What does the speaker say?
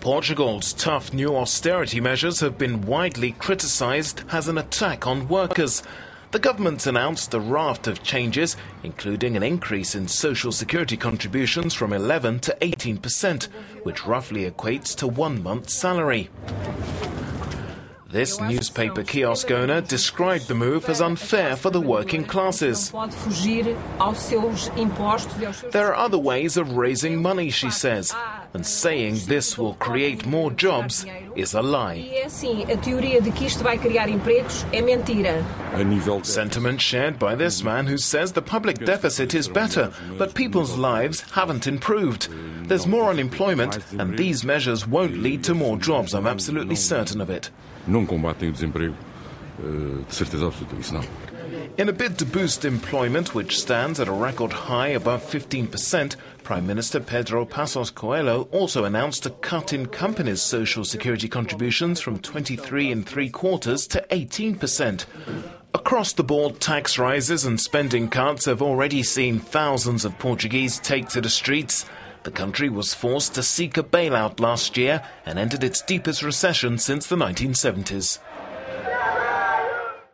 Portugal's tough new austerity measures have been widely criticised as an attack on workers. The government announced a raft of changes, including an increase in social security contributions from 11 to 18%, which roughly equates to 1 month's salary. This newspaper kiosk owner described the move as unfair for the working classes. There are other ways of raising money, she says, and saying this will create more jobs is a lie. Sentiment shared by this man who says the public deficit is better, but people's lives haven't improved. There's more unemployment, and these measures won't lead to more jobs. I'm absolutely certain of it. Não combatem o desemprego, de certeza absoluta, isso não. In a bid to boost employment, which stands at a record high above 15%, Prime Minister Pedro Passos Coelho also announced a cut in companies' social security contributions from 23.75% to 18%. Across-the-board tax rises and spending cuts have already seen thousands of Portuguese take to the streets. The country was forced to seek a bailout last year and entered its deepest recession since the 1970s.